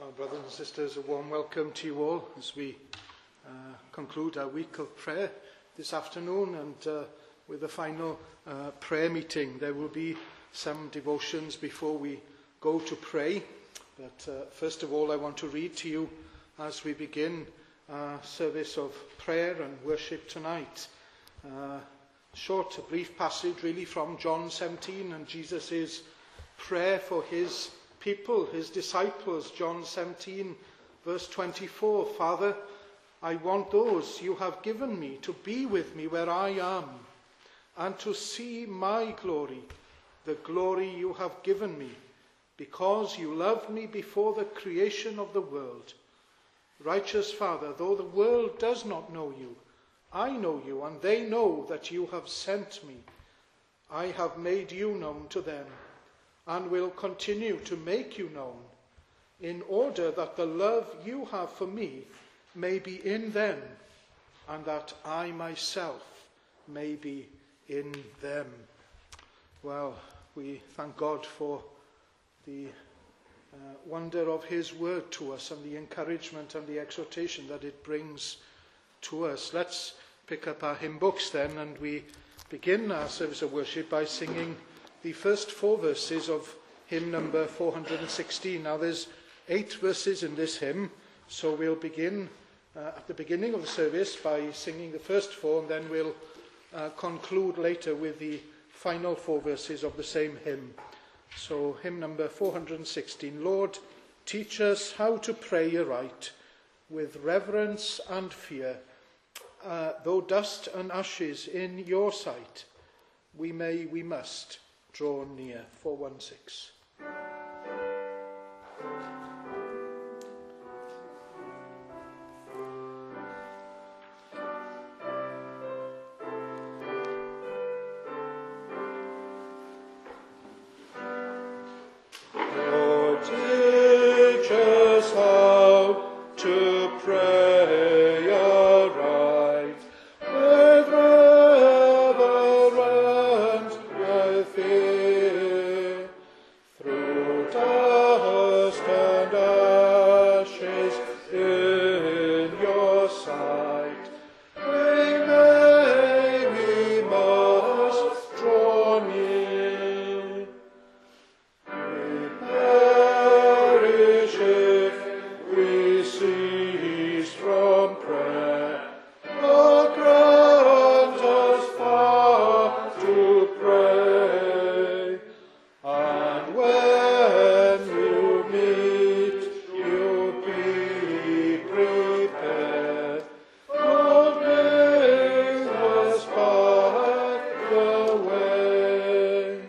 Well, brothers and sisters, a warm welcome to you all as we conclude our week of prayer this afternoon, and with the final prayer meeting. There will be some devotions before we go to pray, but first of all I want to read to you as we begin our service of prayer and worship tonight. A brief passage really from John 17 and Jesus' prayer for his people, his disciples. John 17 verse 24, Father, I want those you have given me to be with me where I am, and to see my glory, the glory you have given me, because you loved me before the creation of the world. Righteous Father, though the world does not know you, I know you, and they know that you have sent me. I have made you known to them, and will continue to make you known, in order that the love you have for me may be in them, and that I myself may be in them. Well, we thank God for the wonder of his word to us, and the encouragement and the exhortation that it brings to us. Let's pick up our hymn books then, and we begin our service of worship by singing the first 4 verses of hymn number 416. Now there's 8 verses in this hymn, so we'll begin at the beginning of the service by singing the first 4, and then we'll conclude later with the final 4 verses of the same hymn. So hymn number 416. Lord, teach us how to pray aright, with reverence and fear, though dust and ashes in your sight, we must draw near. 416. Lord, teach us how to pray aright, with reverence, with fear, through dust and ashes in your sight. We must draw near. We perish if we cease from prayer. Oh, grant us far to pray. And when you meet, you be prepared. Lord, bring us back the way.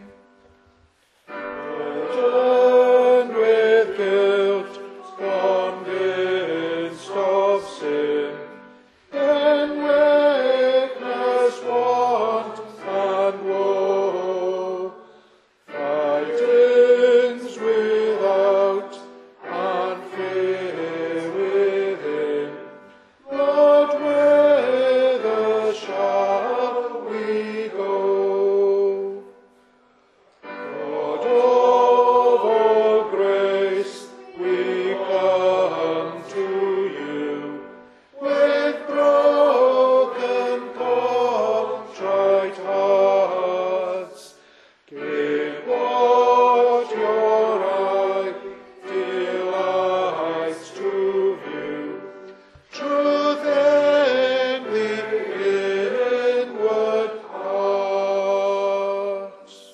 Burdened with guilt, convinced of sin, in weakness, want, and woe, fightings without and fear within, Lord, whither shall we go? Lord of all grace, we come to you with broken, contrite hearts. Give what your eye delights to view, truth in the inward parts.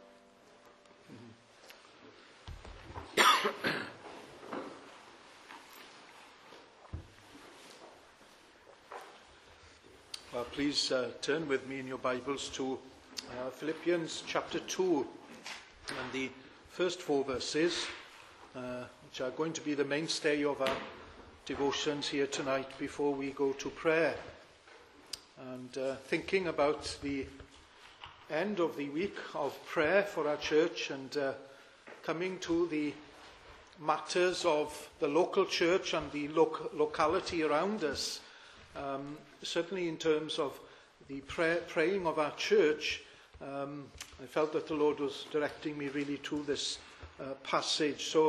Well, please turn with me in your Bibles to Philippians chapter 2, and the first 4 verses, which are going to be the mainstay of our devotions here tonight before we go to prayer. And thinking about the end of the week of prayer for our church, and coming to the matters of the local church and the locality around us, certainly in terms of the praying of our church, I felt that the Lord was directing me really to this passage. So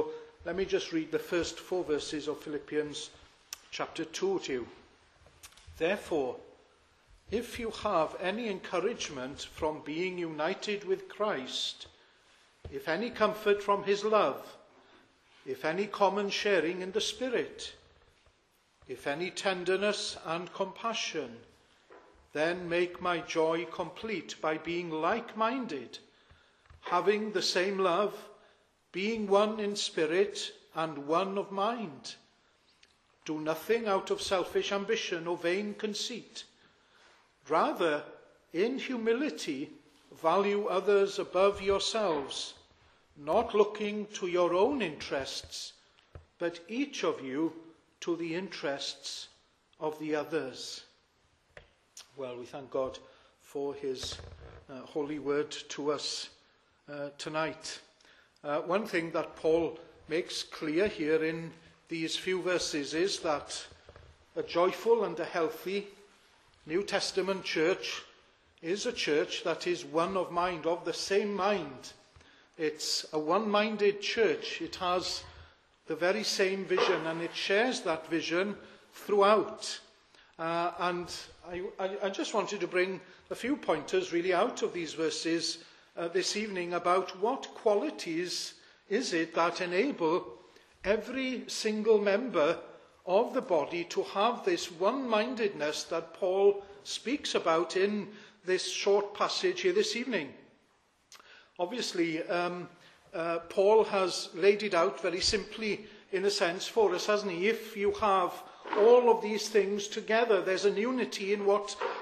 let me just read the first 4 verses of Philippians chapter 2 to you. Therefore, if you have any encouragement from being united with Christ, if any comfort from his love, if any common sharing in the Spirit, if any tenderness and compassion, then make my joy complete by being like-minded, having the same love, being one in spirit and one of mind. Do nothing out of selfish ambition or vain conceit. Rather, in humility, value others above yourselves, not looking to your own interests, but each of you to the interests of the others. Well, we thank God for his holy word to us tonight. One thing that Paul makes clear here in these few verses is that a joyful and a healthy New Testament church is a church that is one of mind, of the same mind. It's a one-minded church. It has the very same vision, and it shares that vision throughout. And I just wanted to bring a few pointers really out of these verses this evening about what qualities is it that enable every single member of the body to have this one-mindedness that Paul speaks about in this short passage here this evening. Obviously, Paul has laid it out very simply in a sense for us, hasn't he? If you have all of these things together, there's a unity in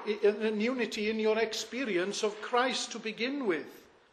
your experience of Christ to begin with.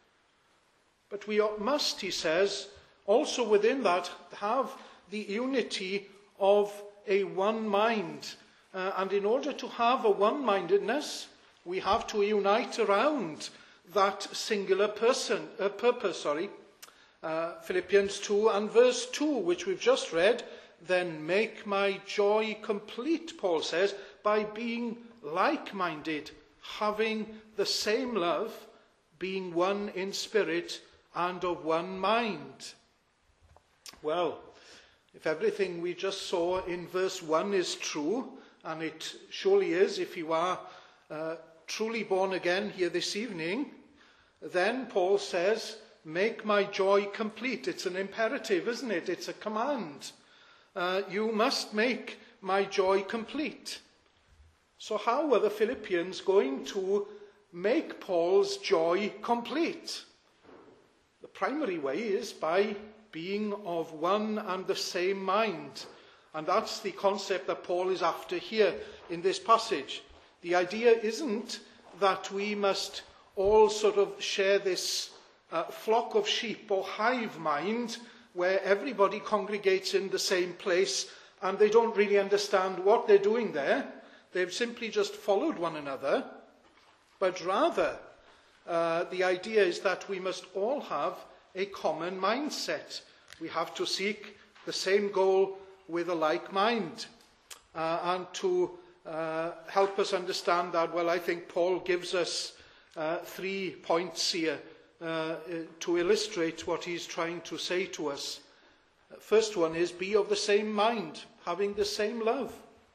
But we must, he says, also within that have the unity of a one mind. And in order to have a one-mindedness, we have to unite around that singular purpose. Philippians 2 and verse 2, which we've just read, then make my joy complete, Paul says, by being like-minded, having the same love, being one in spirit and of one mind. Well, if everything we just saw in verse 1 is true, and it surely is if you are truly born again here this evening, then Paul says, make my joy complete. It's an imperative, isn't it? It's a command. You must make my joy complete. So how are the Philippians going to make Paul's joy complete? The primary way is by being of one and the same mind. And that's the concept that Paul is after here in this passage. The idea isn't that we must all sort of share this flock of sheep or hive mind where everybody congregates in the same place and they don't really understand what they're doing there. They've simply just followed one another. But rather, the idea is that we must all have a common mindset. We have to seek the same goal with a like mind. And to help us understand that, well, I think Paul gives us 3 points here to illustrate what he's trying to say to us. First one is be of the same mind, having the same love.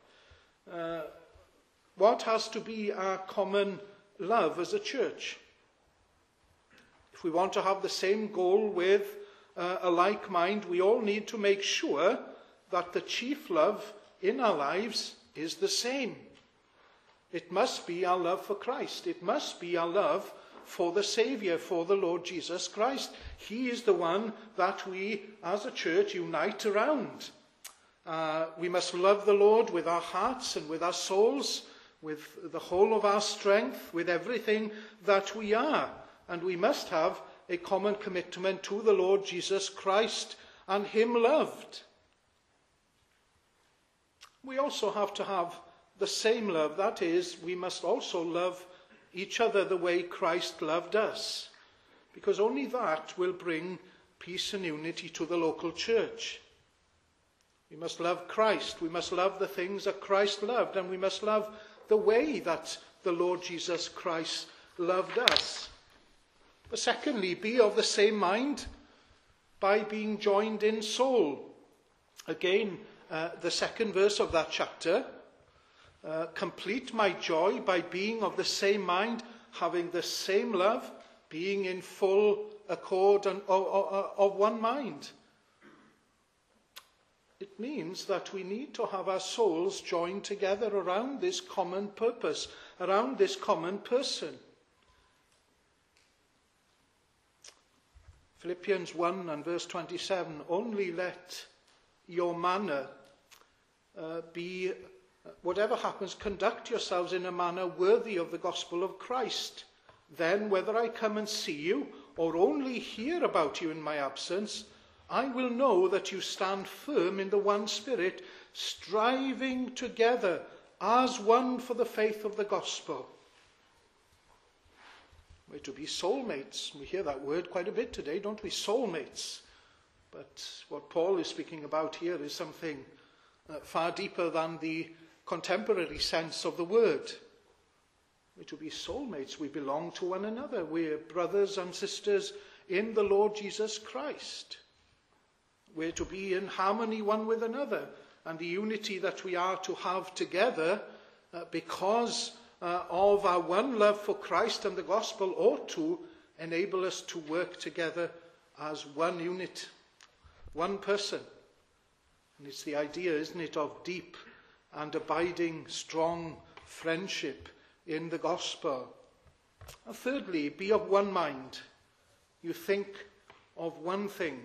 What has to be our common love as a church? If we want to have the same goal with a like mind, we all need to make sure that the chief love in our lives is the same. It must be our love for Christ. It must be our love for the Saviour, for the Lord Jesus Christ. He is the one that we as a church unite around. We must love the Lord with our hearts and with our souls, with the whole of our strength, with everything that we are. And we must have a common commitment to the Lord Jesus Christ and Him loved. We also have to have the same love. That is, we must also love each other the way Christ loved us, because only that will bring peace and unity to the local church. We must love Christ. We must love the things that Christ loved, and we must love the way that the Lord Jesus Christ loved us. But secondly, be of the same mind by being joined in soul. Again, the second verse of that chapter. Complete my joy by being of the same mind, having the same love, being in full accord and of one mind. It means that we need to have our souls joined together around this common purpose, around this common person. Philippians 1 and verse 27, only let your manner be, whatever happens, conduct yourselves in a manner worthy of the gospel of Christ. Then, whether I come and see you or only hear about you in my absence, I will know that you stand firm in the one Spirit, striving together as one for the faith of the gospel. We're to be soulmates. We hear that word quite a bit today, don't we? Soulmates. But what Paul is speaking about here is something far deeper than the contemporary sense of the word. We're to be soulmates. We belong to one another. We're brothers and sisters in the Lord Jesus Christ. We're to be in harmony one with another, and the unity that we are to have together because of our one love for Christ and the gospel ought to enable us to work together as one unit, one person. And it's the idea, isn't it, of deep and abiding, strong friendship in the gospel. And thirdly, be of one mind. You think of one thing.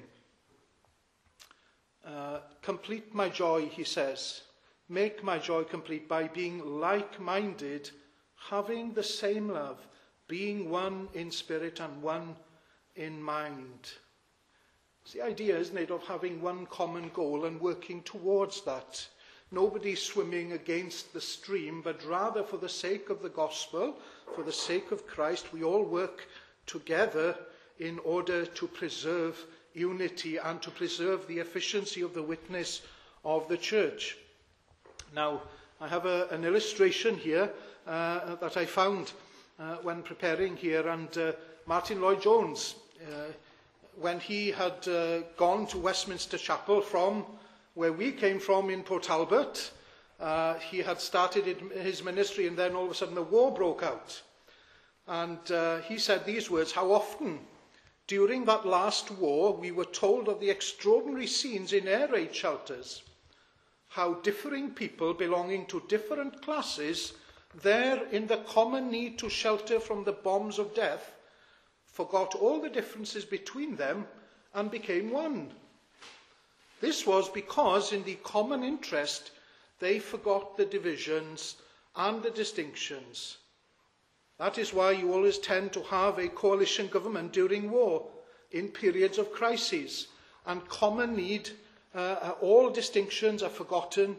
Complete my joy, he says. Make my joy complete by being like-minded, having the same love, being one in spirit and one in mind. It's the idea, isn't it, of having one common goal and working towards that. Nobody swimming against the stream, but rather for the sake of the gospel, for the sake of Christ, we all work together in order to preserve unity and to preserve the efficiency of the witness of the church. Now, I have an illustration here that I found when preparing here, and Martin Lloyd-Jones, when he had gone to Westminster Chapel from where we came from in Port Talbot, he had started his ministry, and then all of a sudden the war broke out. And he said these words, how often during that last war we were told of the extraordinary scenes in air raid shelters, how differing people belonging to different classes, there in the common need to shelter from the bombs of death, forgot all the differences between them and became one. This was because in the common interest they forgot the divisions and the distinctions. That is why you always tend to have a coalition government during war, in periods of crises, and common need, all distinctions are forgotten,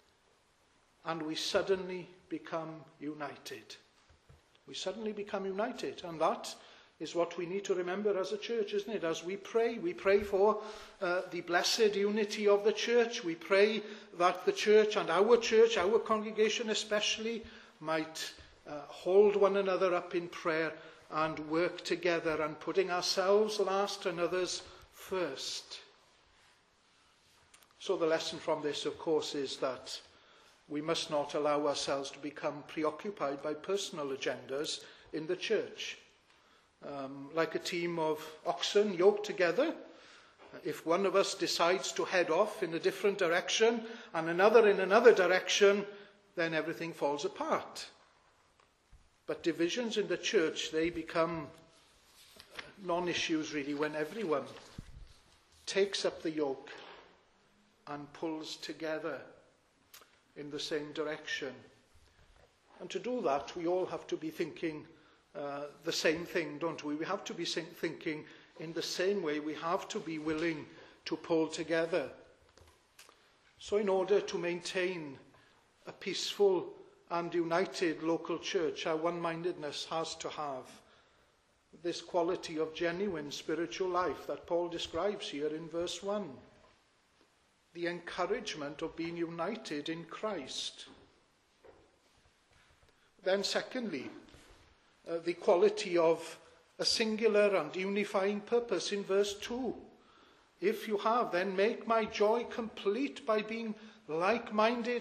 and we suddenly become united. We suddenly become united, and that is what we need to remember as a church, isn't it? As we pray for the blessed unity of the church. We pray that the church, our congregation especially, might hold one another up in prayer and work together, and putting ourselves last and others first. So the lesson from this, of course, is that we must not allow ourselves to become preoccupied by personal agendas in the church. Like a team of oxen yoked together, if one of us decides to head off in a different direction and another in another direction, then everything falls apart. But divisions in the church, they become non-issues really when everyone takes up the yoke and pulls together in the same direction. And to do that, we all have to be thinking the same thing, don't we? We have to be thinking in the same way. We have to be willing to pull together. So in order to maintain a peaceful and united local church, our one-mindedness has to have this quality of genuine spiritual life that Paul describes here in verse 1. The encouragement of being united in Christ. Then secondly, the quality of a singular and unifying purpose in verse 2. If you have, then make my joy complete by being like-minded